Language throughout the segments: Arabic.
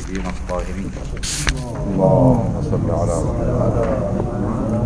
الطيبين الطاهرين. اللهم صل على محمد.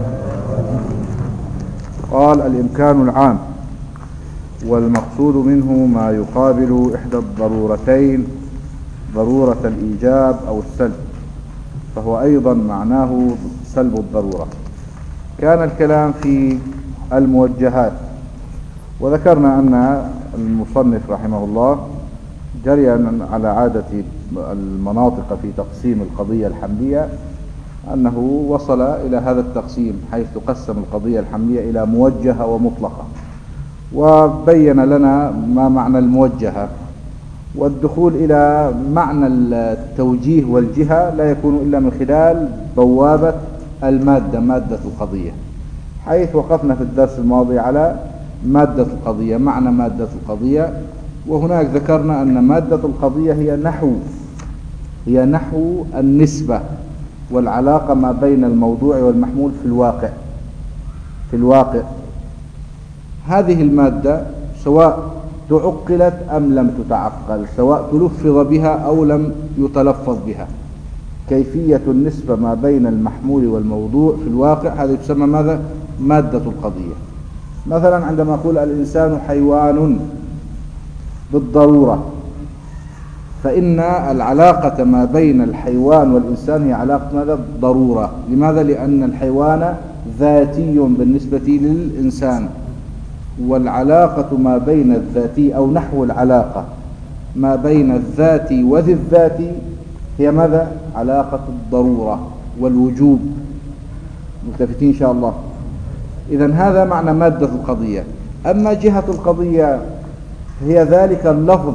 قال الإمكان العام، والمقصود منه ما يقابل إحدى الضرورتين، ضرورة الإيجاب أو السلب، فهو أيضا معناه سلب الضرورة. كان الكلام في الموجهات، وذكرنا أن المصنف رحمه الله جري على عادة المناطق في تقسيم القضية الحملية أنه وصل إلى هذا التقسيم، حيث تقسم القضية الحملية إلى موجهة ومطلقة، وبين لنا ما معنى الموجهة. والدخول إلى معنى التوجيه والجهة لا يكون إلا من خلال بوابة المادة، مادة القضية، حيث وقفنا في الدرس الماضي على مادة القضية، معنى مادة القضية. وهناك ذكرنا أن مادة القضية هي نحو النسبة والعلاقة ما بين الموضوع والمحمول في الواقع. هذه المادة سواء تعقلت أم لم تتعقل، سواء تلفظ بها أو لم يتلفظ بها، كيفية النسبة ما بين المحمول والموضوع في الواقع، هذا يسمى ماذا؟ مادة القضية. مثلا عندما أقول الإنسان حيوان بالضرورة، فإن العلاقة ما بين الحيوان والإنسان هي علاقة ماذا؟ ضرورة. لماذا؟ لأن الحيوان ذاتي بالنسبة للإنسان، والعلاقة ما بين الذاتي أو نحو العلاقة ما بين الذات وذي الذات هي ماذا؟ علاقة الضرورة والوجوب. ملتفتين إن شاء الله. إذن هذا معنى مادة القضية. أما جهة القضية هي ذلك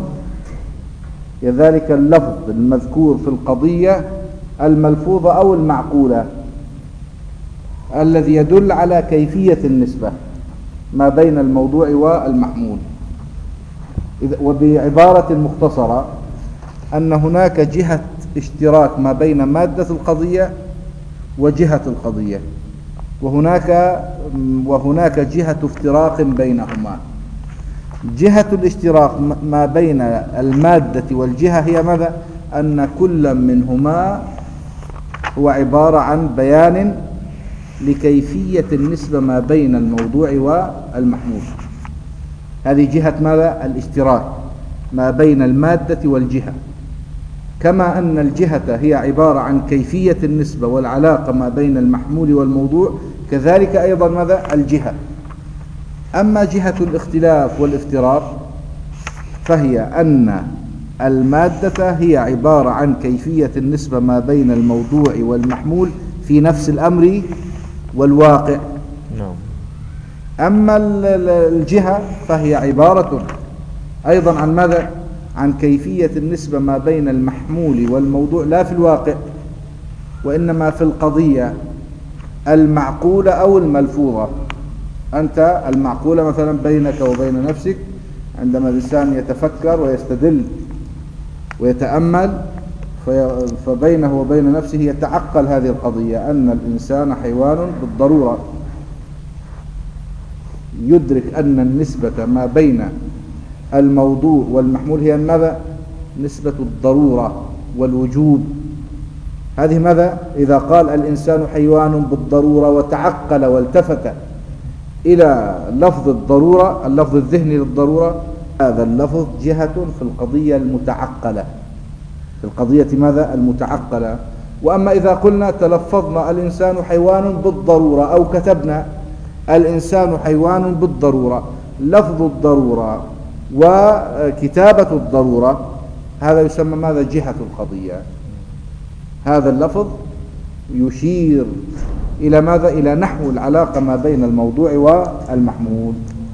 اللفظ المذكور في القضية الملفوظة أو المعقولة الذي يدل على كيفية النسبة ما بين الموضوع والمحمول. وبعبارة مختصرة أن هناك جهة اشتراك ما بين مادة القضية وجهة القضية، وهناك جهة افتراق بينهما. جهة الاشتراك ما بين المادة والجهة هي ماذا؟ أن كل منهما هو عبارة عن بيان لكيفية النسبة ما بين الموضوع والمحمول. هذه جهة ماذا؟ الاشتراك ما بين المادة والجهة. كما أن الجهة هي عبارة عن كيفية النسبة والعلاقة ما بين المحمول والموضوع، كذلك أيضا ماذا؟ الجهة. أما جهة الاختلاف والافتراق فهي أن المادة هي عبارة عن كيفية النسبة ما بين الموضوع والمحمول في نفس الأمر والواقع. أما الجهة فهي عبارة أيضا عن ماذا؟ عن كيفية النسبة ما بين المحمول والموضوع، لا في الواقع وإنما في القضية المعقولة أو الملفوظة. أنت المعقولة مثلا بينك وبين نفسك، عندما الإنسان يتفكر ويستدل ويتأمل فبينه وبين نفسه يتعقل هذه القضية، أن الإنسان حيوان بالضرورة، يدرك أن النسبة ما بين الموضوع والمحمول هي ماذا؟ نسبة الضرورة والوجوب. هذه ماذا؟ إذا قال الإنسان حيوان بالضرورة وتعقل والتفت إلى لفظ الضرورة، اللفظ الذهني للضرورة، هذا اللفظ جهة في القضية المتعقلة، في القضية ماذا؟ المتعقلة. وأما إذا قلنا تلفظنا الإنسان حيوان بالضرورة أو كتبنا الإنسان حيوان بالضرورة، لفظ الضرورة وكتابة الضرورة هذا يسمى ماذا؟ جهة القضية. هذا اللفظ يشير إلى ماذا؟ إلى نحو العلاقة ما بين الموضوع والمحمول.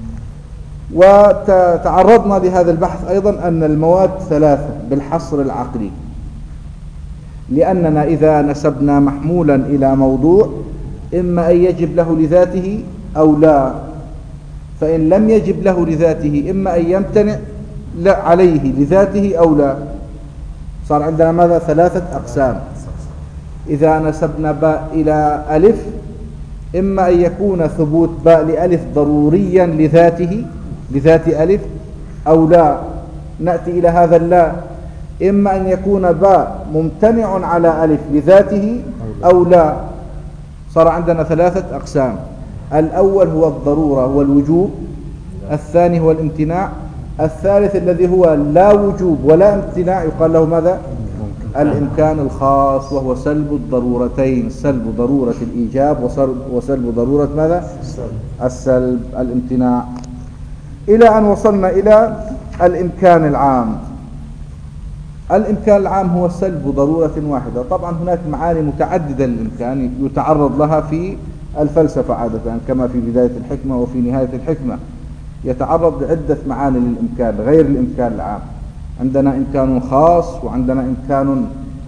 وتعرضنا لهذا البحث أيضا أن المواد ثلاثة بالحصر العقلي، لأننا إذا نسبنا محمولا إلى موضوع إما أن يجب له لذاته أو لا، فإن لم يجب له لذاته إما أن يمتنع عليه لذاته أو لا. صار عندنا ماذا؟ ثلاثة أقسام. إذا نسبنا باء إلى ألف إما أن يكون ثبوت باء لألف ضروريا لذات ألف أو لا، نأتي إلى هذا اللا، إما أن يكون باء ممتنع على ألف لذاته أو لا. صار عندنا ثلاثة أقسام. الأول هو الضرورة والوجوب، الثاني هو الامتناع، الثالث الذي هو لا وجوب ولا امتناع يقال له ماذا؟ الإمكان الخاص، وهو سلب الضرورتين، سلب ضرورة الإيجاب وسلب ضرورة ماذا؟ السلب الامتناع، إلى أن وصلنا إلى الإمكان العام. الإمكان العام هو سلب ضرورة واحدة. طبعا هناك معاني متعددة للإمكان يتعرض لها في الفلسفة عادة، كما في بداية الحكمة وفي نهاية الحكمة، يتعرض لعدة معاني للإمكان غير الإمكان العام. عندنا إمكان خاص، وعندنا إمكان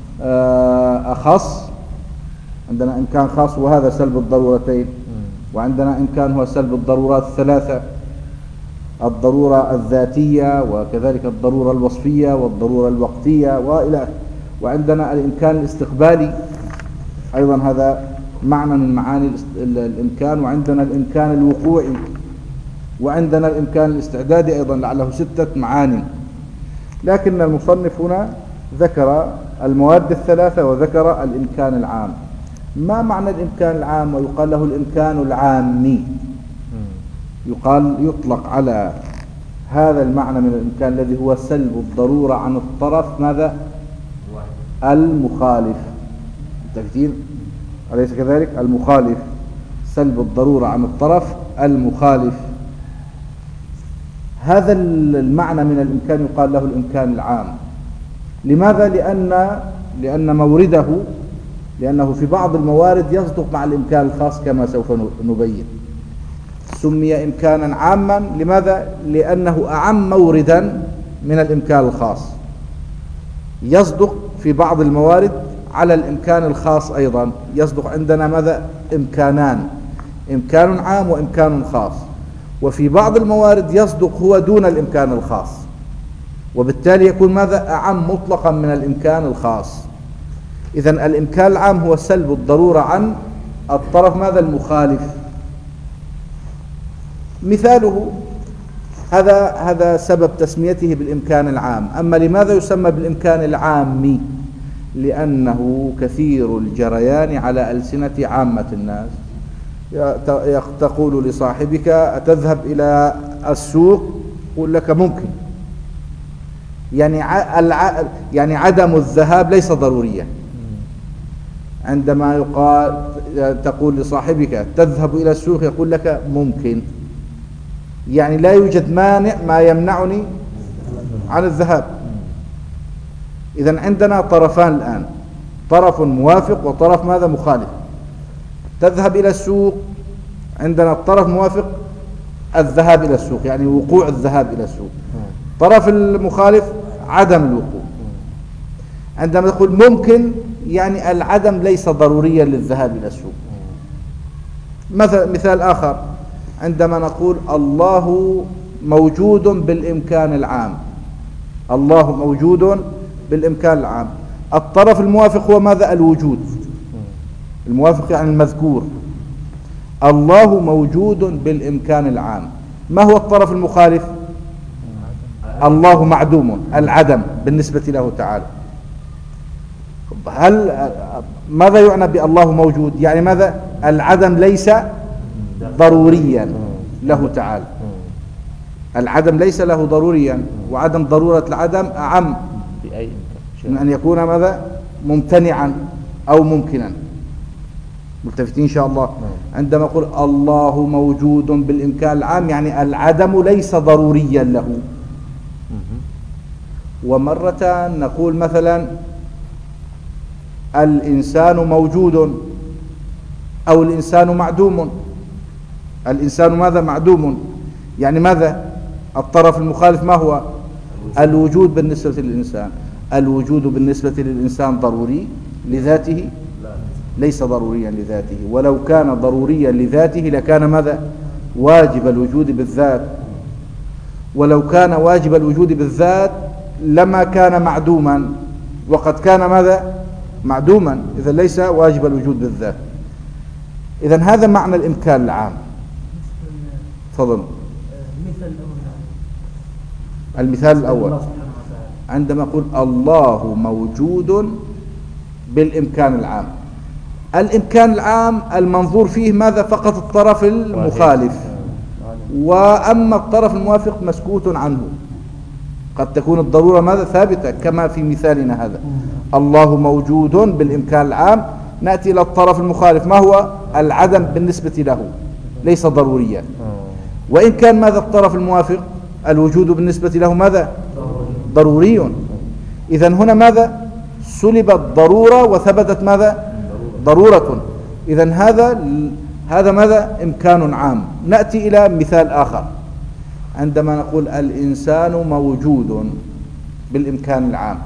أخص. عندنا إمكان خاص وهذا سلب الضرورتين، وعندنا إمكان هو سلب الضرورات الثلاثة: الضرورة الذاتية، وكذلك الضرورة الوصفية، والضرورة الوقتية، وإلى آخره. وعندنا الإمكان الاستقبالي أيضا، هذا معنى من معاني الإمكان. وعندنا الإمكان الوقوعي، وعندنا الإمكان الاستعدادي أيضا، لعله 6 معاني. لكن المصنف هنا ذكر المواد الثلاثة وذكر الإمكان العام. ما معنى الإمكان العام؟ ويقال له الإمكان العامي. يطلق على هذا المعنى من الإمكان الذي هو سلب الضرورة عن الطرف ماذا؟ المخالف. التكتير أليس كذلك؟ المخالف، سلب الضرورة عن الطرف المخالف. هذا المعنى من الإمكان يقال له الإمكان العام. لماذا؟ لأن مورده، لأنه في بعض الموارد يصدق مع الإمكان الخاص كما سوف نبين. سمي إمكانا عاما. لماذا؟ لأنه أعم موردا من الإمكان الخاص، يصدق في بعض الموارد على الإمكان الخاص أيضا. يصدق عندنا ماذا؟ إمكانان: إمكان عام وإمكان خاص. وفي بعض الموارد يصدق هو دون الإمكان الخاص، وبالتالي يكون ماذا؟ أعم مطلقا من الإمكان الخاص. إذن الإمكان العام هو سلب الضرورة عن الطرف ماذا؟ المخالف. مثاله هذا سبب تسميته بالإمكان العام. أما لماذا يسمى بالإمكان العامي؟ لأنه كثير الجريان على ألسنة عامة الناس. تقول لصاحبك: أتذهب إلى السوق؟ يقول لك: ممكن. يعني عدم الذهاب ليس ضروريا. عندما تقول لصاحبك: تذهب إلى السوق؟ يقول لك: ممكن. يعني لا يوجد مانع ما يمنعني عن الذهاب. إذن عندنا طرفان الآن: طرف موافق وطرف ماذا؟ مخالف. تذهب إلى السوق، عندنا الطرف موافق الذهاب إلى السوق، يعني وقوع الذهاب إلى السوق. طرف المخالف عدم الوقوع. عندما تقول ممكن، يعني العدم ليس ضروريا للذهاب إلى السوق. مثال آخر: عندما نقول الله موجود بالإمكان العام. الله موجود بالإمكان العام. الطرف الموافق هو ماذا؟ الوجود. الموافق يعني المذكور. الله موجود بالإمكان العام. ما هو الطرف المخالف؟ الله معدوم، العدم بالنسبة له تعالى. ماذا يعنى بالله موجود؟ يعني ماذا؟ العدم ليس ضروريا له تعالى. العدم ليس له ضروريا، وعدم ضرورة العدم أعم من أن يكون ماذا؟ ممتنعا أو ممكنا. ملتفتين إن شاء الله. عندما نقول الله موجود بالإمكان العام، يعني العدم ليس ضروريا له. ومرة نقول مثلا الإنسان موجود، أو الإنسان معدوم. الإنسان ماذا؟ معدوم. يعني ماذا؟ الطرف المخالف ما هو؟ الوجود بالنسبة للإنسان. الوجود بالنسبة للإنسان ضروري لذاته؟ ليس ضروريا لذاته. ولو كان ضروريا لذاته لكان ماذا؟ واجب الوجود بالذات. ولو كان واجب الوجود بالذات لما كان معدوما، وقد كان ماذا؟ معدوما. إذا ليس واجب الوجود بالذات. إذن هذا معنى الإمكان العام. تفضل. المثال الأول: عندما أقول الله موجود بالإمكان العام. الإمكان العام المنظور فيه ماذا؟ فقط الطرف المخالف، وأما الطرف الموافق مسكوت عنه. قد تكون الضرورة ماذا؟ ثابتة كما في مثالنا هذا، الله موجود بالإمكان العام. نأتي إلى الطرف المخالف، ما هو؟ العدم بالنسبة له ليس ضروريا. وإن كان ماذا الطرف الموافق؟ الوجود بالنسبة له ماذا؟ ضروري. إذن هنا ماذا؟ سلبت ضرورة وثبتت ماذا؟ ضرورة. إذن هذا ماذا؟ إمكان عام. نأتي إلى مثال آخر، عندما نقول الإنسان موجود بالإمكان العام،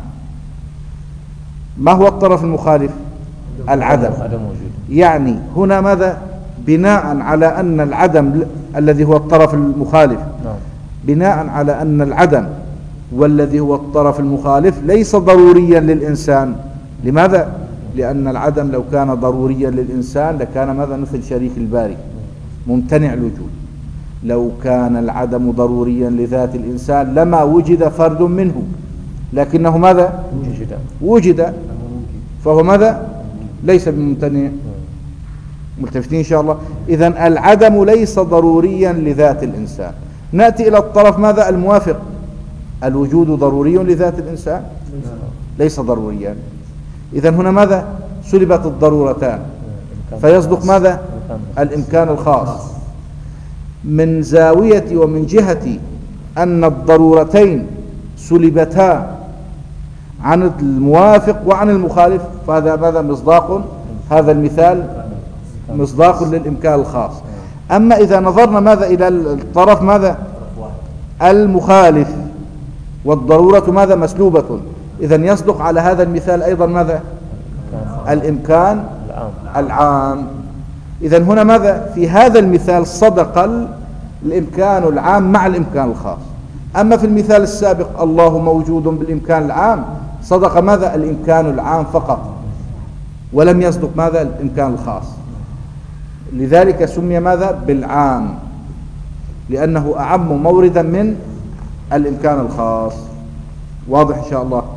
ما هو الطرف المخالف؟ العدم. يعني هنا ماذا؟ بناء على أن العدم الذي هو الطرف المخالف، بناء على أن العدم والذي هو الطرف المخالف ليس ضروريا للإنسان. لماذا؟ لأن العدم لو كان ضروريا للإنسان لكان ماذا؟ مثل شريك الباري ممتنع الوجود. لو كان العدم ضروريا لذات الإنسان لما وجد فرد منه، لكنه ماذا؟ وجد، فهو ماذا؟ ليس بممتنع. ملتفتين إن شاء الله. إذن العدم ليس ضروريا لذات الإنسان. نأتي إلى الطرف ماذا؟ الموافق، الوجود ضروري لذات الإنسان؟ ليس ضروريا. إذن هنا ماذا؟ سلبت الضرورتان، فيصدق ماذا؟ الإمكان الخاص. من زاوية ومن جهة أن الضرورتين سلبتا عن الموافق وعن المخالف، فهذا ماذا؟ مصداق، هذا المثال مصداق للإمكان الخاص. أما إذا نظرنا ماذا؟ إلى الطرف ماذا؟ المخالف، والضرورة ماذا؟ مسلوبة، إذن يصدق على هذا المثال أيضا ماذا؟ الإمكان العام. إذن هنا ماذا؟ في هذا المثال صدق الإمكان العام مع الإمكان الخاص. أما في المثال السابق الله موجود بالإمكان العام، صدق ماذا؟ الإمكان العام فقط، ولم يصدق ماذا؟ الإمكان الخاص. لذلك سمي ماذا؟ بالعام، لأنه أعم موردا من الإمكان الخاص. واضح إن شاء الله؟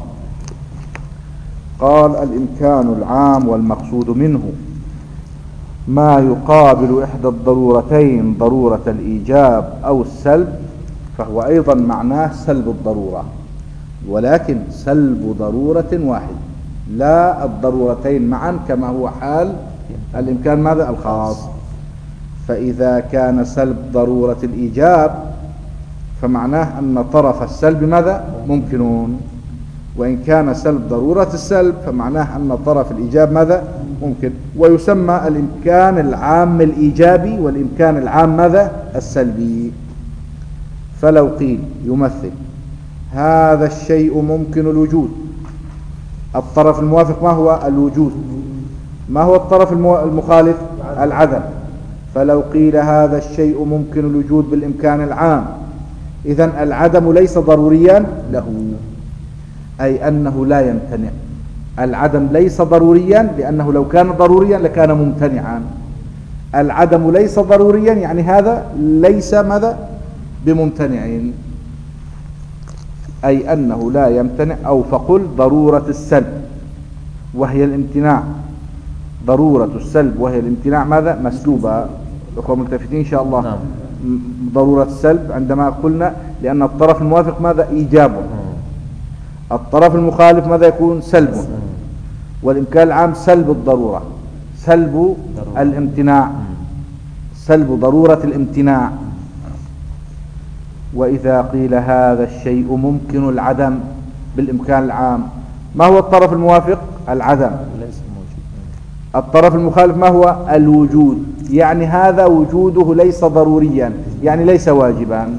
قال الإمكان العام والمقصود منه ما يقابل إحدى الضرورتين، ضرورة الإيجاب أو السلب، فهو أيضا معناه سلب الضرورة، ولكن سلب ضرورة واحد، لا الضرورتين معا كما هو حال الإمكان ماذا؟ الخاص. فإذا كان سلب ضرورة الإيجاب فمعناه أن طرف السلب ماذا؟ ممكنون، وإن كان سلب ضرورة السلب فمعناه أن طرف الإيجاب ماذا؟ ممكن. ويسمى الإمكان العام الإيجابي والإمكان العام ماذا؟ السلبي. فلو قيل يمثل هذا الشيء ممكن الوجود، الطرف الموافق ما هو؟ الوجود. ما هو الطرف المخالف؟ العدم. فلو قيل هذا الشيء ممكن الوجود بالإمكان العام، إذن العدم ليس ضروريا له، أي أنه لا يمتنع. العدم ليس ضروريا، لأنه لو كان ضروريا لكان ممتنعا. العدم ليس ضروريا يعني هذا ليس ماذا؟ بممتنعين، أي أنه لا يمتنع. أو فقل ضرورة السلب وهي الامتناع، ضرورة السلب وهي الامتناع ماذا؟ مسلوبة. أخوة ملتفتين إن شاء الله؟ نعم. ضرورة السلب عندما قلنا لأن الطرف الموافق ماذا؟ إيجاب، الطرف المخالف ماذا يكون؟ سلب. والإمكان العام سلب الضرورة، سلب الامتناع، سلب ضرورة الامتناع. وإذا قيل هذا الشيء ممكن العدم بالإمكان العام، ما هو الطرف الموافق؟ العدم. الطرف المخالف ما هو؟ الوجود. يعني هذا وجوده ليس ضروريا، يعني ليس واجبا،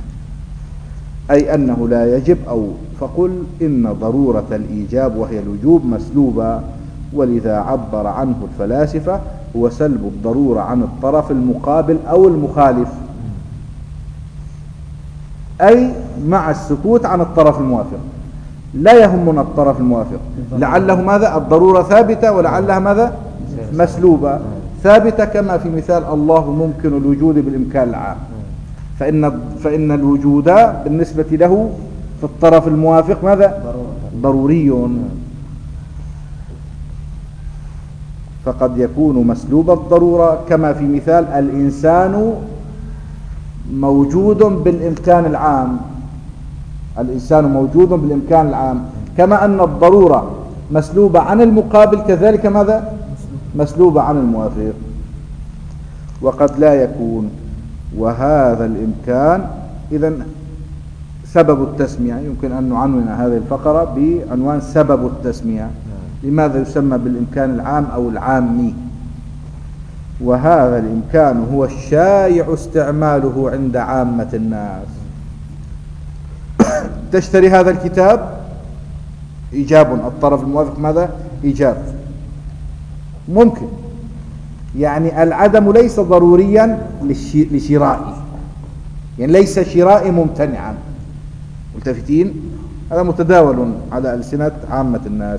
أي أنه لا يجب. أو فقل إن ضرورة الإيجاب وهي الوجوب مسلوبة، ولذا عبر عنه الفلاسفة هو سلب الضرورة عن الطرف المقابل أو المخالف، أي مع السكوت عن الطرف الموافق. لا يهمنا الطرف الموافق، لعله ماذا؟ الضرورة ثابتة ولعلها ماذا؟ مسلوبة. ثابتة كما في مثال الله ممكن الوجود بالإمكان العام، فإن الوجود بالنسبة له في الطرف الموافق ماذا؟ ضروري. فقد يكون مسلوب الضرورة كما في مثال الإنسان موجود بالإمكان العام. الإنسان موجود بالإمكان العام، كما أن الضرورة مسلوبة عن المقابل كذلك ماذا؟ مسلوبة عن الموافق. وقد لا يكون، وهذا الإمكان إذن سبب التسمية. يمكن أن نعنون هذه الفقرة بعنوان سبب التسمية. لماذا يسمى بالإمكان العام أو العامي؟ وهذا الإمكان هو الشائع استعماله عند عامة الناس. تشتري هذا الكتاب، إيجاب، الطرف الموافق ماذا؟ إيجاب. ممكن، يعني العدم ليس ضروريا لشرائه، يعني ليس شرائي ممتنعا. ملتفتين؟ هذا متداول على ألسنة عامة الناس.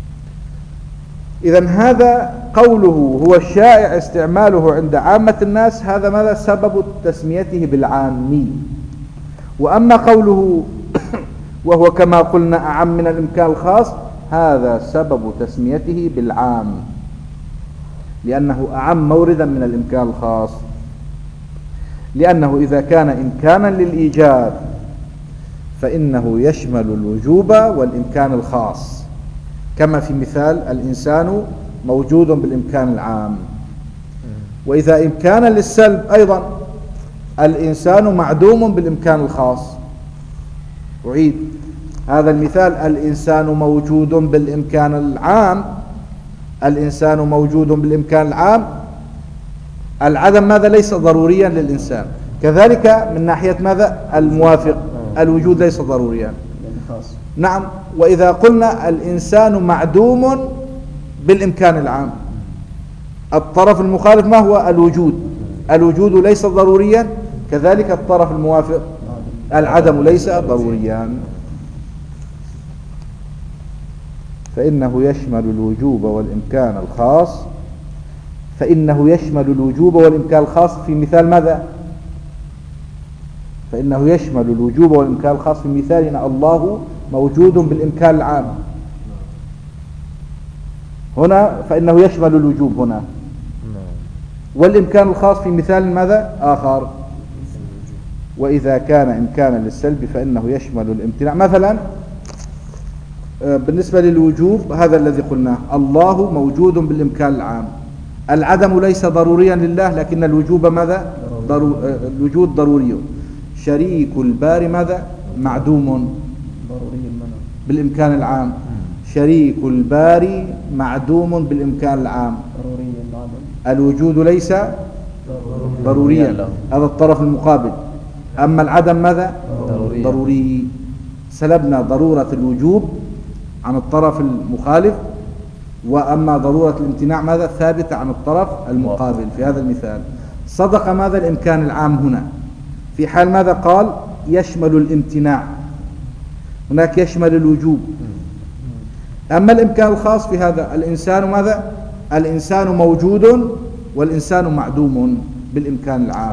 إذن هذا قوله هو الشائع استعماله عند عامة الناس، هذا ماذا؟ سبب تسميته بالعامي. وأما قوله وهو كما قلنا أعم من الإمكان الخاص، هذا سبب تسميته بالعام، لأنه أعم موردا من الإمكان الخاص. لأنه إذا كان إمكانا للإيجاب فإنه يشمل الوجوب والإمكان الخاص، كما في مثال الإنسان موجود بالإمكان العام. وإذا إمكانا للسلب أيضا الإنسان معدوم بالإمكان الخاص. أعيد هذا المثال: الإنسان موجود بالإمكان العام، الإنسان موجود بالإمكان العام، العدم ماذا؟ ليس ضروريا للإنسان. كذلك من ناحية ماذا؟ الموافق، الوجود ليس ضروريا. نعم. وإذا قلنا الإنسان معدوم بالإمكان العام، الطرف المخالف ما هو؟ الوجود. الوجود ليس ضروريا، كذلك الطرف الموافق العدم ليس ضروريا. فإنه يشمل الوجوب والإمكان الخاص، فإنه يشمل الوجوب والإمكان الخاص في مثال ماذا؟ فإنه يشمل الوجوب والإمكان الخاص في مثالنا الله موجود بالإمكان العام. هنا فإنه يشمل الوجوب هنا، والإمكان الخاص في مثال ماذا؟ آخر. وإذا كان إمكانا للسلب فإنه يشمل الامتناع. مثلا بالنسبة للوجوب هذا الذي قلناه: الله موجود بالإمكان العام، العدم ليس ضروريا لله لكن الوجوب ماذا؟ الوجود ضروري. شريك الباري ماذا؟ معدوم بالإمكان العام. شريك الباري معدوم بالإمكان العام، الوجود ليس ضروريا، هذا الطرف المقابل. أما العدم ماذا؟ ضروري. سلبنا ضرورة الوجوب عن الطرف المخالف، وأما ضرورة الامتناع ماذا؟ ثابتة عن الطرف المقابل في هذا المثال. صدق ماذا؟ الإمكان العام هنا في حال ماذا؟ قال يشمل الامتناع، هناك يشمل الوجوب. أما الإمكان الخاص في هذا الإنسان ماذا؟ الإنسان موجود والإنسان معدوم بالإمكان العام.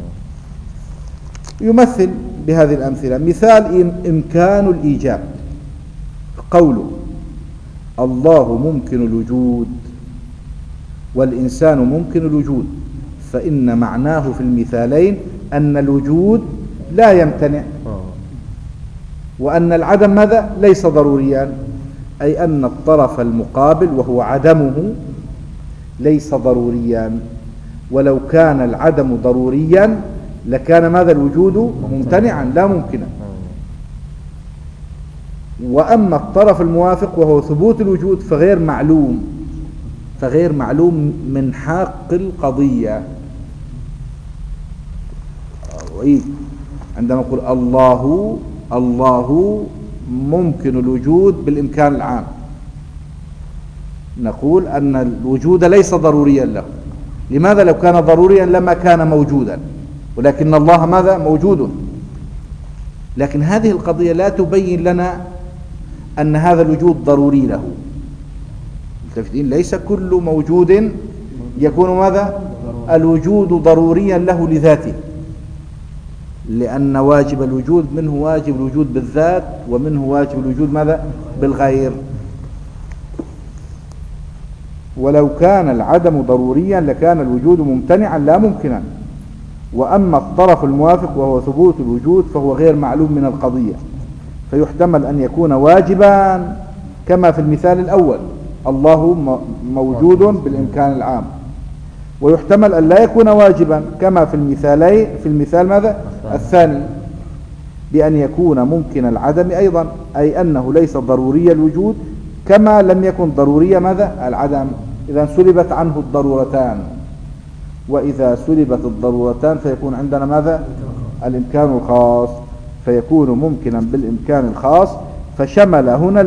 يمثل بهذه الأمثلة. مثال إمكان الإيجاب: قوله الله ممكن الوجود والإنسان ممكن الوجود، فإن معناه في المثالين أن الوجود لا يمتنع، وأن العدم ماذا؟ ليس ضروريا، أي أن الطرف المقابل وهو عدمه ليس ضروريا. ولو كان العدم ضروريا لكان ماذا؟ الوجود ممتنعا لا ممكنا. وأما الطرف الموافق وهو ثبوت الوجود فغير معلوم، فغير معلوم من حق القضية. عندما نقول الله ممكن الوجود بالإمكان العام، نقول أن الوجود ليس ضروريا له. لماذا؟ لو كان ضروريا لما كان موجودا، ولكن الله ماذا؟ موجود. لكن هذه القضية لا تبين لنا أن هذا الوجود ضروري له. ليس كل موجود يكون ماذا؟ الوجود ضروريا له لذاته، لأن واجب الوجود منه واجب الوجود بالذات، ومنه واجب الوجود ماذا؟ بالغير. ولو كان العدم ضروريا لكان الوجود ممتنعا لا ممكنا. وأما الطرف الموافق وهو ثبوت الوجود فهو غير معلوم من القضية، فيحتمل أن يكون واجبا كما في المثال الأول، الله موجود بالإمكان العام، ويحتمل أن لا يكون واجبا كما في المثال ماذا؟ الثاني، بأن يكون ممكن العدم أيضا، أي أنه ليس ضروري الوجود كما لم يكن ضروري ماذا؟ العدم. إذا سلبت عنه الضرورتان، وإذا سلبت الضرورتان فيكون عندنا ماذا؟ الإمكان الخاص، فيكون ممكنا بالإمكان الخاص. فشمل هنا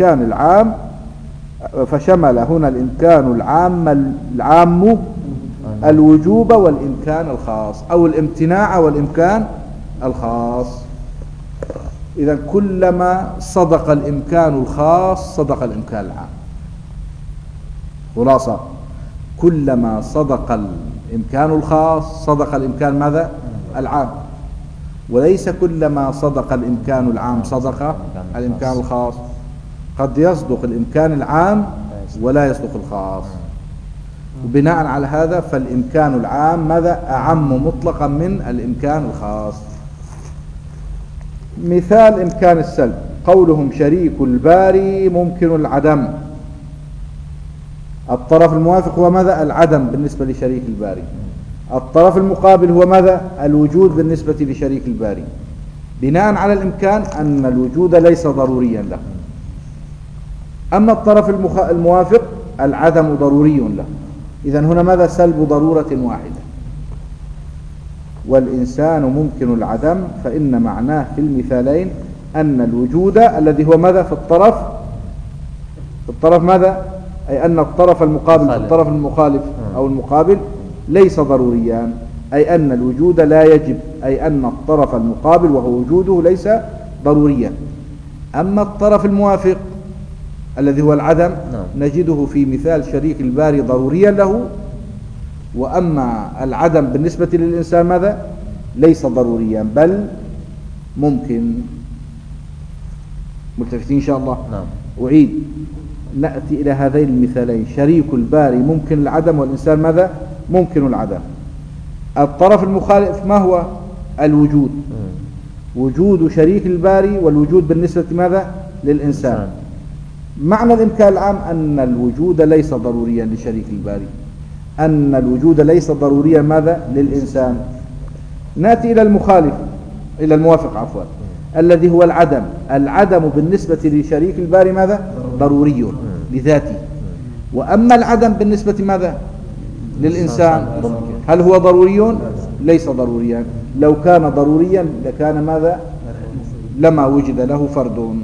الإمكان العام الوجوب والإمكان الخاص، أو الامتناع والإمكان الخاص. إذا كلما صدق الإمكان الخاص صدق الإمكان العام. خلاصة، كلما صدق الإمكان الخاص صدق الإمكان ماذا؟ العام، وليس كلما صدق الإمكان العام صدق الإمكان الخاص. قد يصدق الإمكان العام ولا يصدق الخاص، وبناء على هذا فالإمكان العام ماذا؟ أعم مطلقا من الإمكان الخاص. مثال إمكان السلب، قولهم شريك الباري ممكن العدم. الطرف الموافق هو ماذا؟ العدم بالنسبة لشريك الباري. الطرف المقابل هو ماذا؟ الوجود بالنسبة لشريك الباري، بناء على الإمكان أن الوجود ليس ضروريا له. أما الطرف الموافق العدم ضروري له. إذن هنا ماذا؟ سلب ضرورة واحدة. والإنسان ممكن العدم، فإن معناه في المثالين أن الوجود الذي هو ماذا؟ في الطرف ماذا؟ أي أن الطرف المقابل في الطرف المخالف أو المقابل ليس ضروريا، أي أن الوجود لا يجب، أي أن الطرف المقابل وهو وجوده ليس ضروريا. أما الطرف الموافق الذي هو العدم نجده في مثال شريك الباري ضروريا له، وأما العدم بالنسبة للإنسان ماذا؟ ليس ضروريا بل ممكن. ملتفتين إن شاء الله؟ أعيد، نأتي إلى هذين المثالين، شريك الباري ممكن العدم، والإنسان ماذا؟ ممكن العدم. الطرف المخالف ما هو؟ الوجود، وجود شريك الباري والوجود بالنسبة ماذا؟ للإنسان. معنى الإمكان العام أن الوجود ليس ضروريا لشريك الباري، أن الوجود ليس ضروريا ماذا؟ للإنسان. نأتي إلى المخالف، إلى الموافق عفوا، الذي هو العدم. العدم بالنسبة لشريك الباري ماذا؟ ضروري لذاته. وأما العدم بالنسبة ماذا؟ للإنسان هل هو ضروري؟ ليس ضروريا. لو كان ضروريا لكان ماذا؟ لما وجد له فرد.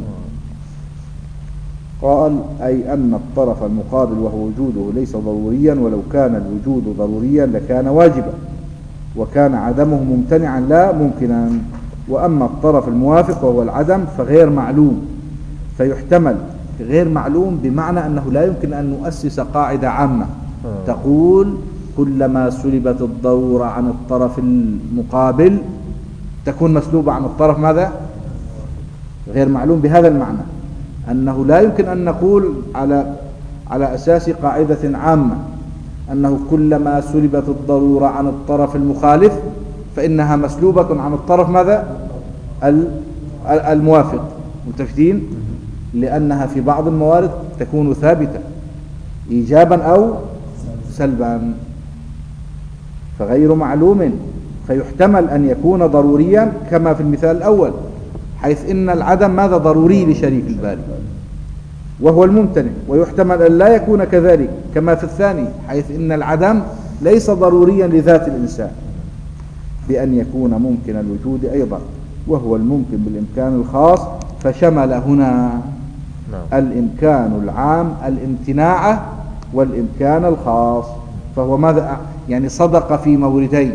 قال أي أن الطرف المقابل وهو وجوده ليس ضروريا، ولو كان الوجود ضروريا لكان واجبا، وكان عدمه ممتنعا لا ممكنا. وأما الطرف الموافق وهو العدم فغير معلوم، فيحتمل غير معلوم بمعنى أنه لا يمكن أن نؤسس قاعدة عامة تقول كلما سلبت الضرورة عن الطرف المقابل تكون مسلوبة عن الطرف ماذا؟ غير معلوم، بهذا المعنى أنه لا يمكن أن نقول على أساس قاعدة عامة أنه كلما سلبت الضرورة عن الطرف المخالف فإنها مسلوبة عن الطرف ماذا؟ الموافق. متفقين؟ لأنها في بعض الموارد تكون ثابتة إيجابا أو سلبا، فغير معلوم، فيحتمل أن يكون ضروريا كما في المثال الأول، حيث إن العدم ماذا؟ ضروري لشريك الباري وهو الممتنع. ويحتمل أن لا يكون كذلك كما في الثاني، حيث إن العدم ليس ضروريا لذات الإنسان، بأن يكون ممكن الوجود أيضا وهو الممكن بالإمكان الخاص. فشمل هنا الإمكان العام الامتناع والإمكان الخاص، فهو ماذا؟ يعني صدق في موردين.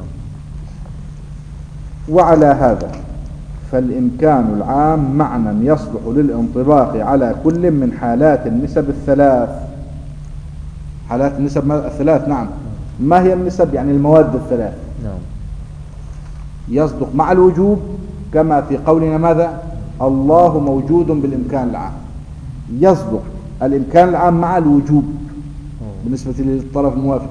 وعلى هذا فالإمكان العام معنى يصلح للانطباق على كل من حالات النسب الثلاث. حالات النسب الثلاث، نعم. ما هي النسب؟ يعني المواد الثلاث. يصدق مع الوجوب كما في قولنا ماذا؟ الله موجود بالإمكان العام. يصدق الإمكان العام مع الوجوب بالنسبة للطرف الموافق،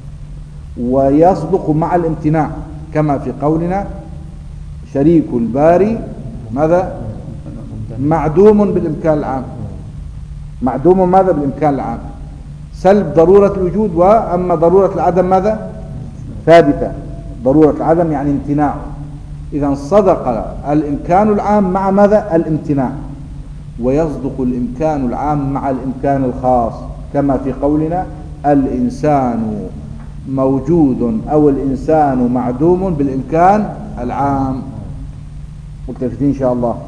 ويصدق مع الامتناع كما في قولنا شريك الباري ماذا؟ معدوم بالإمكان العام. معدوم ماذا؟ بالإمكان العام. سلب ضرورة الوجود، وأما ضرورة العدم ماذا؟ ثابتة. ضرورة العدم يعني امتناع. إذا صدق الإمكان العام مع ماذا؟ الامتناع. ويصدق الإمكان العام مع الإمكان الخاص كما في قولنا الإنسان موجود أو الإنسان معدوم بالإمكان العام. متفقين إن شاء الله.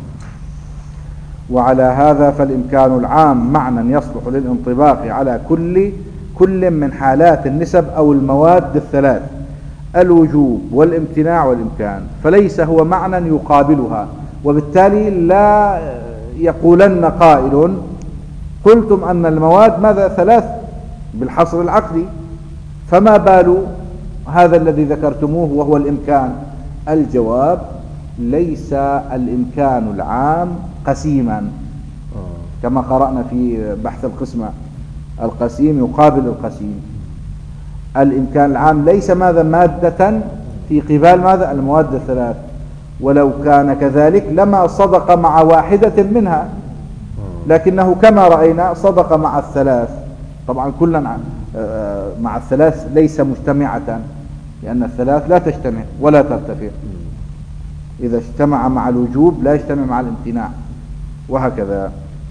وعلى هذا فالإمكان العام معنى يصلح للانطباق على كل من حالات النسب أو المواد الثلاث: الوجوب والامتناع والإمكان، فليس هو معنى يقابلها. وبالتالي لا يقولن قائل قلتم أن المواد ماذا؟ ثلاث بالحصر العقلي، فما بال هذا الذي ذكرتموه وهو الإمكان؟ الجواب: ليس الإمكان العام قسيما كما قرأنا في بحث القسمة. القسيم يقابل القسيم. الإمكان العام ليس ماذا؟ مادة في قبال ماذا؟ المواد الثلاث. ولو كان كذلك لما صدق مع واحدة منها، لكنه كما رأينا صدق مع الثلاث. طبعا كلا مع الثلاث ليس مجتمعة، لأن الثلاث لا تجتمع ولا ترتفع. إذا اجتمع مع الوجوب لا يجتمع مع الامتناع، وهكذا.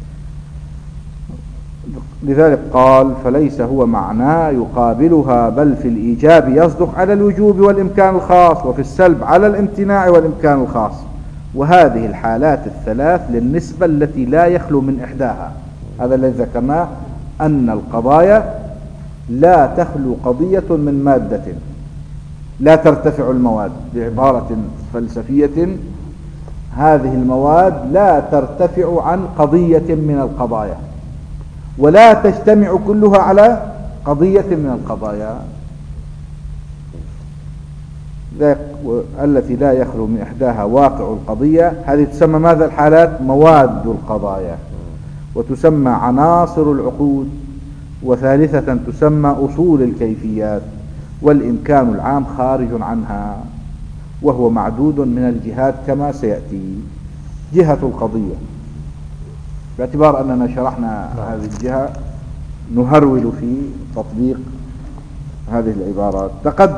لذلك قال: فليس هو معناه يقابلها، بل في الإيجاب يصدق على الوجوب والإمكان الخاص، وفي السلب على الامتناع والإمكان الخاص. وهذه الحالات الثلاث للنسبة التي لا يخلو من إحداها. هذا الذي ذكرناه، أن القضايا لا تخلو قضية من مادة، لا ترتفع المواد. بعبارة فلسفية: هذه المواد لا ترتفع عن قضية من القضايا، ولا تجتمع كلها على قضية من القضايا. التي لا يخلو من إحداها واقع القضية، هذه تسمى ماذا؟ الحالات مواد القضايا، وتسمى عناصر العقود، وثالثة تسمى أصول الكيفيات. والإمكان العام خارج عنها، وهو معدود من الجهات كما سيأتي. جهة القضية، باعتبار أننا شرحنا هذه الجهة نهرول في تطبيق هذه العبارات.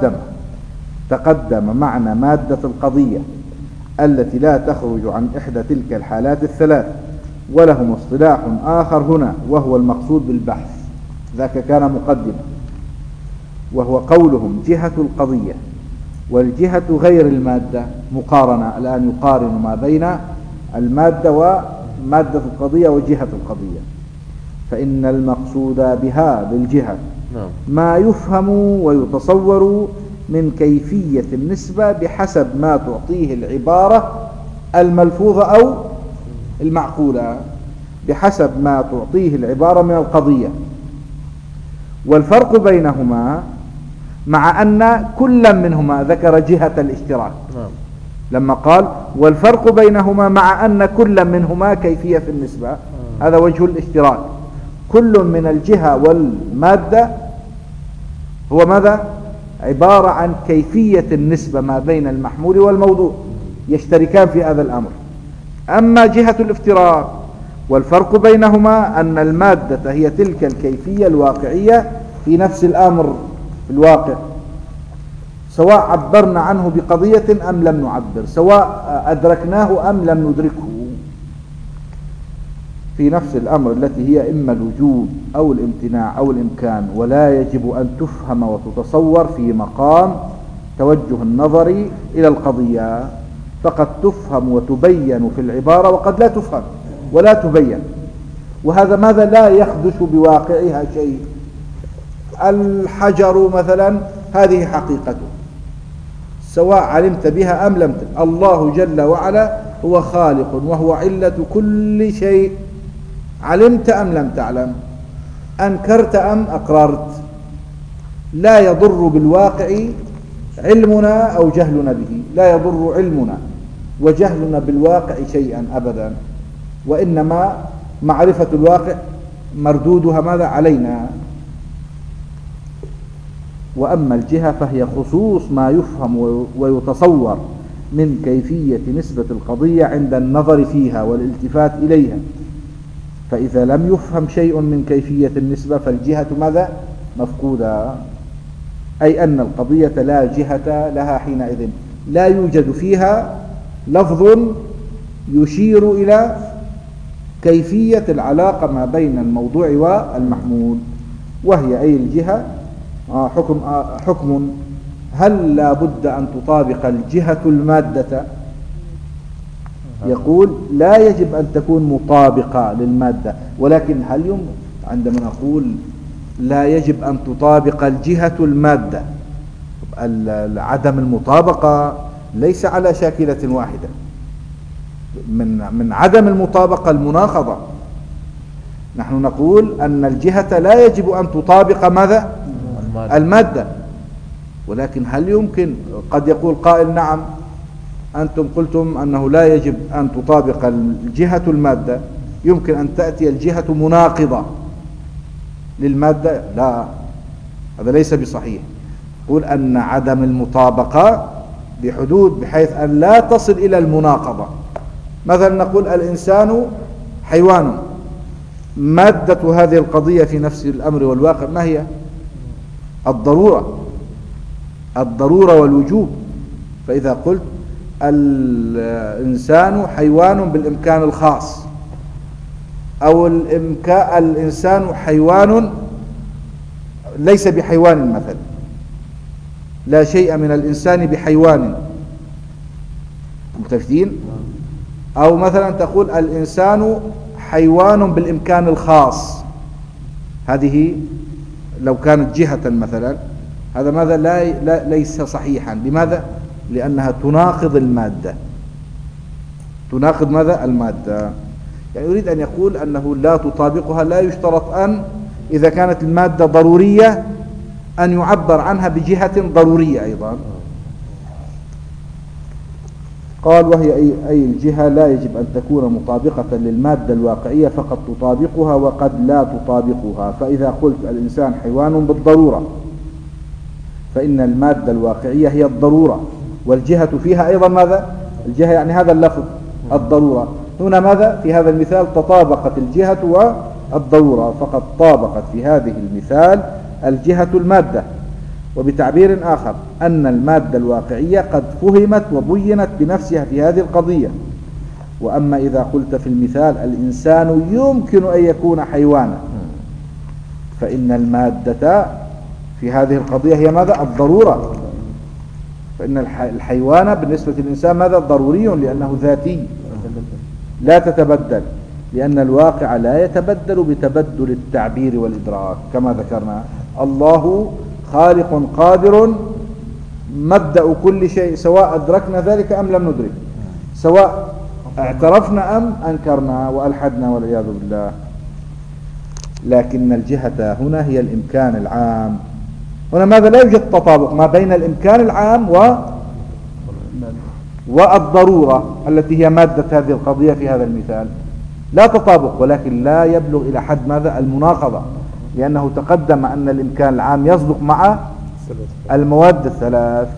تقدم معنى مادة القضية التي لا تخرج عن إحدى تلك الحالات الثلاث. ولهم اصطلاح آخر هنا وهو المقصود بالبحث، ذاك كان مقدمة، وهو قولهم جهة القضية. والجهة غير المادة مقارنة، الآن يقارن ما بين المادة ومادة القضية وجهة القضية. فإن المقصود بها بالجهة ما يفهم ويتصور من كيفية النسبة بحسب ما تعطيه العبارة الملفوظة أو المعقولة، بحسب ما تعطيه العبارة من القضية. والفرق بينهما، مع أن كل منهما ذكر جهة الاشتراك لما قال والفرق بينهما، مع أن كل منهما كيفية في النسبة، هذا وجه الاشتراك. كل من الجهة والمادة هو ماذا؟ عبارة عن كيفية النسبة ما بين المحمول والموضوع، يشتركان في هذا الأمر. أما جهة الافتراق والفرق بينهما أن المادة هي تلك الكيفية الواقعية في نفس الأمر في الواقع، سواء عبرنا عنه بقضية أم لم نعبر، سواء أدركناه أم لم ندركه، في نفس الأمر التي هي إما الوجوب أو الامتناع أو الإمكان. ولا يجب أن تفهم وتتصور في مقام توجه النظر إلى القضية، فقد تفهم وتبين في العبارة وقد لا تفهم ولا تبين. وهذا ماذا؟ لا يخدش بواقعها شيء. الحجر مثلا هذه حقيقته سواء علمت بها أم لم تفهم. الله جل وعلا هو خالق وهو علة كل شيء، علمت أم لم تعلم، أنكرت أم أقررت، لا يضر بالواقع علمنا أو جهلنا به، لا يضر علمنا وجهلنا بالواقع شيئا أبدا، وإنما معرفة الواقع مردودها ماذا علينا. وأما الجهة فهي خصوص ما يفهم ويتصور من كيفية نسبة القضية عند النظر فيها والالتفات إليها، فإذا لم يفهم شيء من كيفية النسبة فالجهة ماذا مفقودة، أي أن القضية لا جهة لها حينئذ، لا يوجد فيها لفظ يشير إلى كيفية العلاقة ما بين الموضوع والمحمول، وهي أي الجهة حكم هل لا بد أن تطابق الجهة المادة؟ يقول لا يجب أن تكون مطابقة للمادة، ولكن هل عندما نقول لا يجب أن تطابق الجهة المادة، عدم المطابقة ليس على شاكلة واحدة، من عدم المطابقة المناقضة. نحن نقول أن الجهة لا يجب أن تطابق ماذا؟ المادة، ولكن هل يمكن قد يقول قائل نعم أنتم قلتم أنه لا يجب أن تطابق الجهة المادة، يمكن أن تأتي الجهة مناقضة للمادة؟ لا، هذا ليس بصحيح. يقول أن عدم المطابقة بحدود بحيث أن لا تصل إلى المناقضة. مثلا نقول الإنسان حيوان، مادة هذه القضية في نفس الأمر والواقع ما هي؟ الضرورة والوجوب. فإذا قلت الإنسان حيوان بالإمكان الخاص، أو الإنسان حيوان ليس بحيوان مثلا، لا شيء من الإنسان بحيوان، متفقين؟ أو مثلا تقول الإنسان حيوان بالإمكان الخاص، هذه لو كانت جهة مثلا، هذا ماذا ليس صحيحا. لماذا؟ لأنها تناقض المادة، تناقض ماذا؟ المادة. يعني يريد أن يقول أنه لا تطابقها، لا يشترط أن إذا كانت المادة ضرورية أن يعبر عنها بجهة ضرورية أيضا. قال وهي أي الجهة لا يجب أن تكون مطابقة للمادة الواقعية، فقد تطابقها وقد لا تطابقها. فإذا قلت الإنسان حيوان بالضرورة فإن المادة الواقعية هي الضرورة، والجهة فيها أيضا ماذا؟ الجهة يعني هذا اللفظ الضرورة. هنا ماذا؟ في هذا المثال تطابقت الجهة والضرورة، فقد طابقت في هذه المثال الجهة المادة. وبتعبير آخر أن المادة الواقعية قد فهمت وبينت بنفسها في هذه القضية. وأما إذا قلت في المثال الإنسان يمكن أن يكون حيوانا، فإن المادة في هذه القضية هي ماذا؟ الضرورة. فإن الحيوان بالنسبة للإنسان ماذا؟ ضروري، لأنه ذاتي لا تتبدل، لأن الواقع لا يتبدل بتبدل التعبير والإدراك كما ذكرنا. الله خالق قادر مبدأ كل شيء، سواء أدركنا ذلك أم لم ندرك، سواء اعترفنا أم أنكرنا وألحدنا والعياذ بالله. لكن الجهة هنا هي الإمكان العام. هنا ماذا؟ لا يوجد تطابق ما بين الإمكان العام والضرورة التي هي مادة هذه القضية في هذا المثال، لا تطابق، ولكن لا يبلغ إلى حد ماذا؟ المناقضة، لأنه تقدم أن الإمكان العام يصدق مع المواد الثلاث،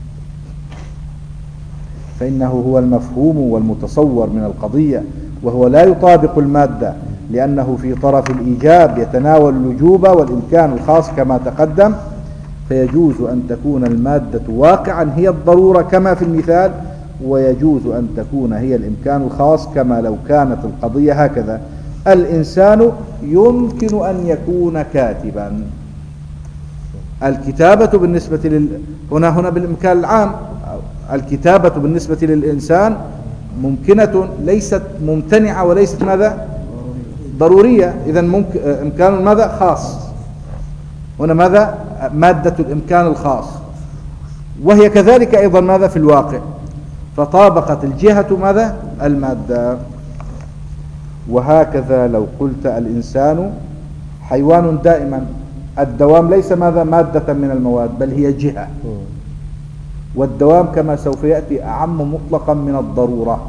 فإنه هو المفهوم والمتصور من القضية، وهو لا يطابق المادة، لأنه في طرف الإيجاب يتناول الوجوب والإمكان الخاص كما تقدم، فيجوز أن تكون المادة واقعا هي الضرورة كما في المثال، ويجوز أن تكون هي الإمكان الخاص كما لو كانت القضية هكذا: الإنسان يمكن أن يكون كاتبا. الكتابة بالنسبة هنا بالإمكان العام، الكتابة بالنسبة للإنسان ممكنة، ليست ممتنعة وليست ماذا؟ ضرورية. إذا إمكان ماذا؟ خاص. هنا ماذا؟ مادة الإمكان الخاص، وهي كذلك أيضا ماذا؟ في الواقع، فطابقت الجهة ماذا؟ المادة. وهكذا لو قلت الإنسان حيوان دائما، الدوام ليس ماذا؟ مادة من المواد، بل هي جهة. والدوام كما سوف يأتي أعم مطلقا من الضرورة،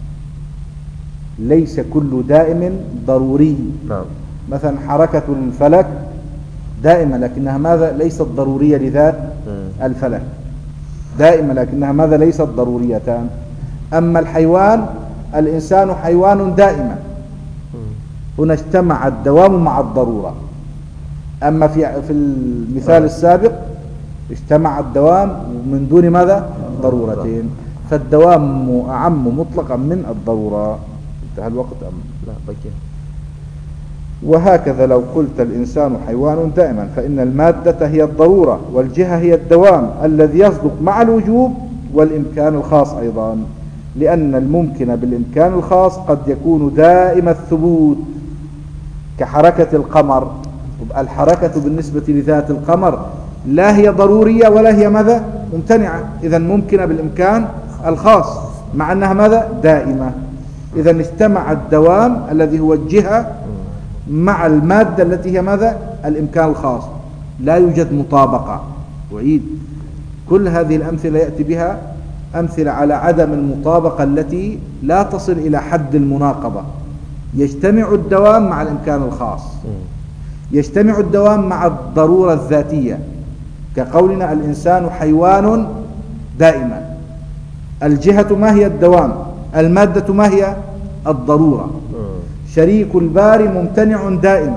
ليس كل دائم ضروري. نعم. مثلا حركة الفلك دائمة لكنها ماذا؟ ليست ضرورية لذات الفلك، دائمة لكنها ماذا؟ ليست ضروريتان. أما الحيوان، الإنسان حيوان دائما، هنا اجتمع الدوام مع الضرورة. أما في المثال السابق اجتمع الدوام من دون ماذا؟ ضرورتين، فالدوام أعم مطلقا من الضرورة. انتهى الوقت أم لا بقي. وهكذا لو قلت الإنسان حيوان دائما فإن المادة هي الضرورة والجهة هي الدوام الذي يصدق مع الوجوب والإمكان الخاص أيضا، لأن الممكن بالإمكان الخاص قد يكون دائم الثبوت كحركة القمر. الحركة بالنسبة لذات القمر لا هي ضرورية ولا هي ماذا؟ ممتنعة، إذا ممكنة بالإمكان الخاص مع أنها ماذا؟ دائمة. إذا اجتمع الدوام الذي هو الجهة مع المادة التي هي ماذا؟ الإمكان الخاص، لا يوجد مطابقة. أعيد، كل هذه الأمثلة يأتي بها أمثلة على عدم المطابقة التي لا تصل إلى حد المناقضة. يجتمع الدوام مع الإمكان الخاص، يجتمع الدوام مع الضرورة الذاتية كقولنا الإنسان حيوان دائما، الجهة ما هي؟ الدوام، المادة ما هي؟ الضرورة. شريك الباري ممتنع دائما،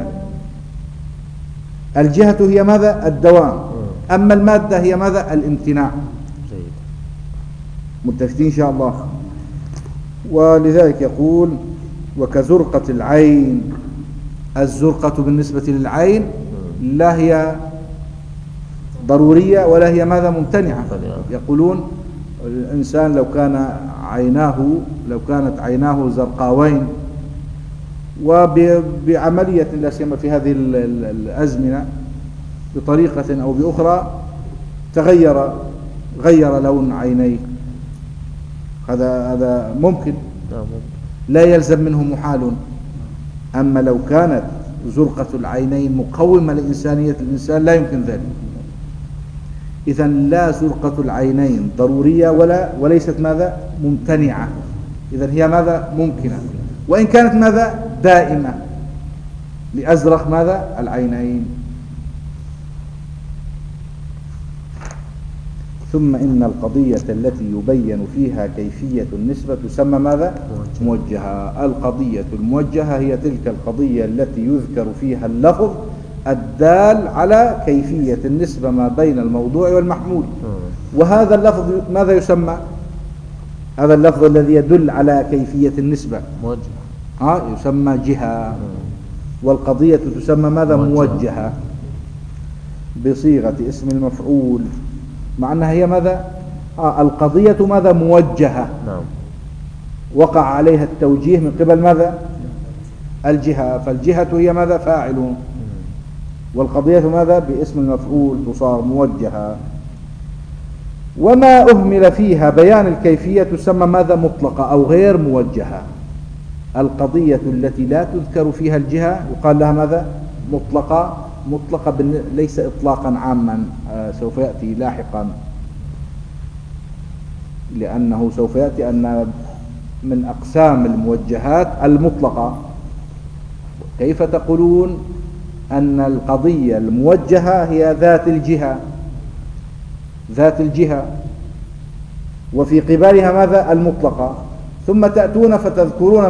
الجهة هي ماذا؟ الدوام، أما المادة هي ماذا؟ الامتناع. متفقين إن شاء الله. ولذلك يقول وكزرقة العين، الزرقة بالنسبة للعين لا هي ضرورية ولا هي ماذا؟ ممتنعة. يقولون الإنسان لو كانت عيناه زرقاوين وبعملية لا سيما في هذه الأزمنة بطريقة أو بأخرى غير لون عينيه، هذا ممكن لا يلزم منه محال. أما لو كانت زرقة العينين مقومة لإنسانية الإنسان لا يمكن ذلك. إذن لا زرقة العينين ضرورية وليست ماذا؟ ممتنعة، إذن هي ماذا؟ ممكنة، وإن كانت ماذا؟ دائمة لأزرق ماذا؟ العينين. ثم إن القضية التي يبين فيها كيفية النسبة تسمى ماذا؟ موجهة. القضية الموجهة هي تلك القضية التي يذكر فيها اللفظ الدال على كيفية النسبة ما بين الموضوع والمحمول. وهذا اللفظ ماذا يسمى؟ هذا اللفظ الذي يدل على كيفية النسبة موجهة، يسمى جهة. والقضية تسمى ماذا؟ موجهة بصيغة اسم المفعول، مع أنها هي ماذا؟ القضية ماذا؟ موجهة، وقع عليها التوجيه من قبل ماذا؟ الجهة، فالجهة هي ماذا؟ فاعل، والقضية ماذا؟ باسم المفعول تصار موجهة. وما أهمل فيها بيان الكيفية تسمى ماذا؟ مطلقة أو غير موجهة. القضية التي لا تذكر فيها الجهة يقال لها ماذا؟ مطلقة. ليس إطلاقا عاما، سوف يأتي لاحقا، لأنه سوف يأتي أن من أقسام الموجهات المطلقة. كيف تقولون أن القضية الموجهة هي ذات الجهة وفي قبالها ماذا؟ المطلقة، ثم تأتون فتذكرون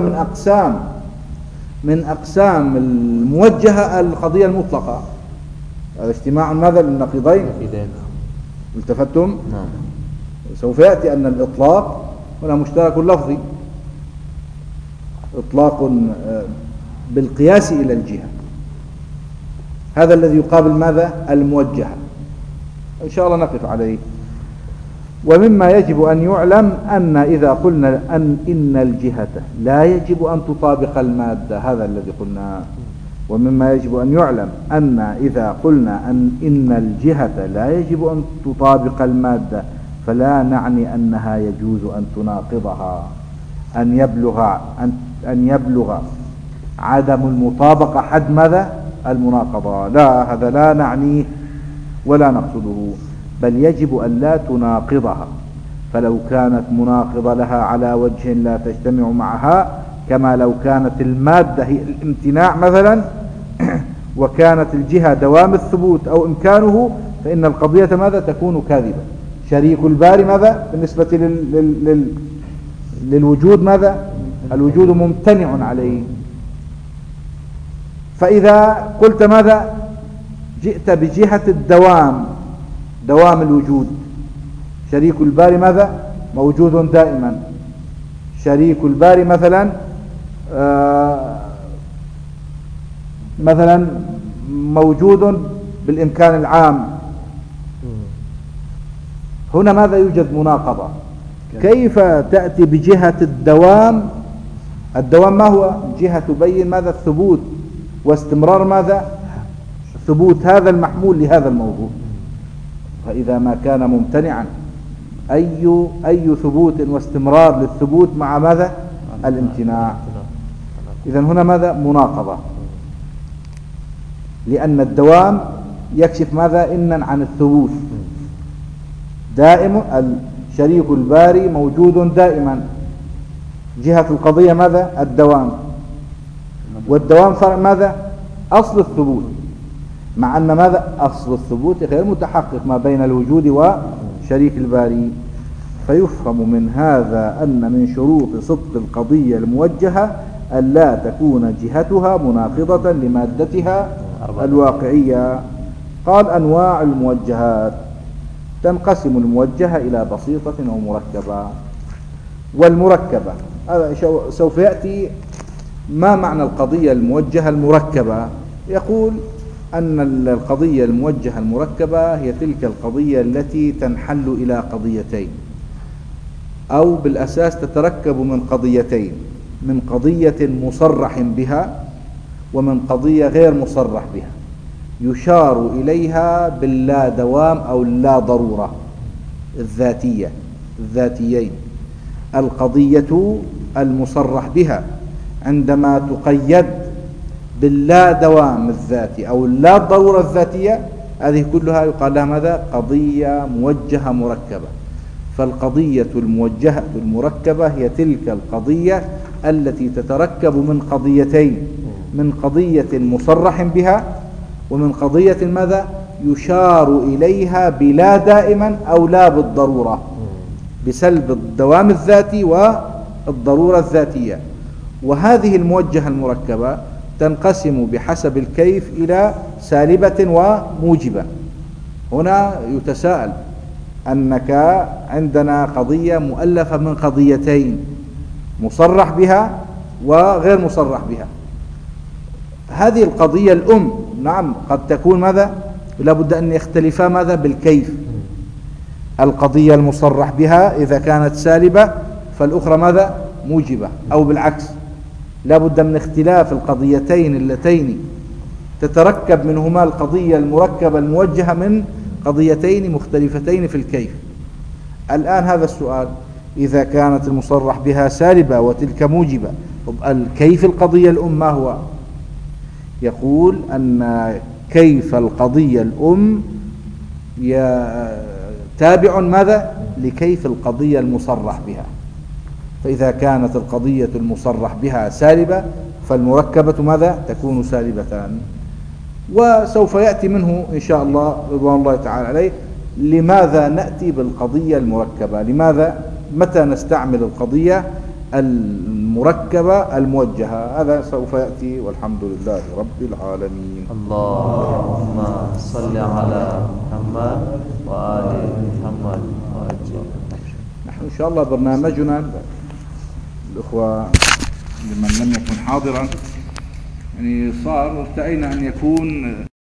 من أقسام الموجهة القضية المطلقة؟ هذا اجتماع ماذا؟ للنقيضين. التفتم؟ نعم. سوف يأتي أن الإطلاق هنا مشترك لفظي، إطلاق بالقياس إلى الجهة، هذا الذي يقابل ماذا؟ الموجهة. إن شاء الله نقف عليه. ومما يجب أن يعلم أن إذا قلنا إن الجهة لا يجب أن تطابق المادة، هذا الذي قلنا. ومما يجب أن يعلم أن إذا قلنا إن الجهة لا يجب أن تطابق المادة فلا نعني أنها يجوز أن تناقضها، أن يبلغ عدم المطابقة حد ماذا؟ المناقضة. لا، هذا لا نعنيه ولا نقصده. بل يجب أن لا تناقضها، فلو كانت مناقضة لها على وجه لا تجتمع معها، كما لو كانت المادة هي الامتناع مثلا وكانت الجهة دوام الثبوت أو إمكانه، فإن القضية ماذا تكون كاذبة. شريك الباري ماذا بالنسبة للوجود ماذا؟ الوجود ممتنع عليه. فإذا قلت ماذا؟ جئت بجهة الدوام، دوام الوجود، شريك الباري ماذا؟ موجود دائما. شريك الباري مثلا مثلا موجود بالإمكان العام. هنا ماذا؟ يوجد مناقضة. كيف تأتي بجهة الدوام؟ الدوام ما هو؟ جهة تبين ماذا؟ الثبوت واستمرار ماذا؟ ثبوت هذا المحمول لهذا الموضوع. فإذا ما كان ممتنعا، أي ثبوت واستمرار للثبوت مع ماذا؟ الامتناع. إذن هنا ماذا؟ مناقضة، لأن الدوام يكشف ماذا؟ إنا عن الثبوت. دائم الشريك الباري موجود دائما، جهة القضية ماذا؟ الدوام. والدوام فرع ماذا؟ أصل الثبوت، مع أن ماذا؟ أصل الثبوت غير متحقق ما بين الوجود وشريك الباري. فيفهم من هذا أن من شروط صدق القضية الموجهة ألا تكون جهتها مناقضة لمادتها الواقعية. قال: أنواع الموجهات: تنقسم الموجهة إلى بسيطة ومركبة. والمركبة هذا سوف يأتي. ما معنى القضية الموجهة المركبة؟ يقول أن القضية الموجهة المركبة هي تلك القضية التي تنحل إلى قضيتين، أو بالأساس تتركب من قضيتين، من قضية مصرح بها ومن قضية غير مصرح بها، يشار إليها باللا دوام أو اللا ضرورة الذاتيين. القضية المصرح بها عندما تقيد باللا دوام الذاتي أو اللا ضرورة الذاتية، هذه كلها يقال لها ماذا؟ قضية موجهة مركبة. فالقضية الموجهة المركبة هي تلك القضية التي تتركب من قضيتين، من قضية مصرح بها ومن قضية ماذا؟ يشار إليها بلا دائما أو لا بالضرورة، بسلب الدوام الذاتي والضرورة الذاتية. وهذه الموجهة المركبة تنقسم بحسب الكيف إلى سالبة وموجبة. هنا يتساءل أنك عندنا قضية مؤلفة من قضيتين، مصرح بها وغير مصرح بها. هذه القضية الأم نعم قد تكون ماذا؟ لابد أن يختلفا ماذا؟ بالكيف. القضية المصرح بها إذا كانت سالبة فالأخرى ماذا؟ موجبة، أو بالعكس. لابد من اختلاف القضيتين اللتين تتركب منهما القضية المركبة الموجهة من قضيتين مختلفتين في الكيف. الآن هذا السؤال: إذا كانت المصرح بها سالبة وتلك موجبة، الكيف القضية الأم ما هو؟ يقول أن كيف القضية الأم تابع ماذا؟ لكيف القضية المصرح بها. فإذا كانت القضية المصرح بها سالبة فالمركبة ماذا؟ تكون سالبتان. وسوف يأتي منه إن شاء الله رضوان الله تعالى عليه لماذا نأتي بالقضية المركبة، متى نستعمل القضية المركبة الموجهة. هذا سوف يأتي، والحمد لله رب العالمين. اللهم صل على محمد وآل محمد وأجل. نحن إن شاء الله برنامجنا الأخوة لمن لم يكن حاضرا يعني صار ارتأينا أن يكون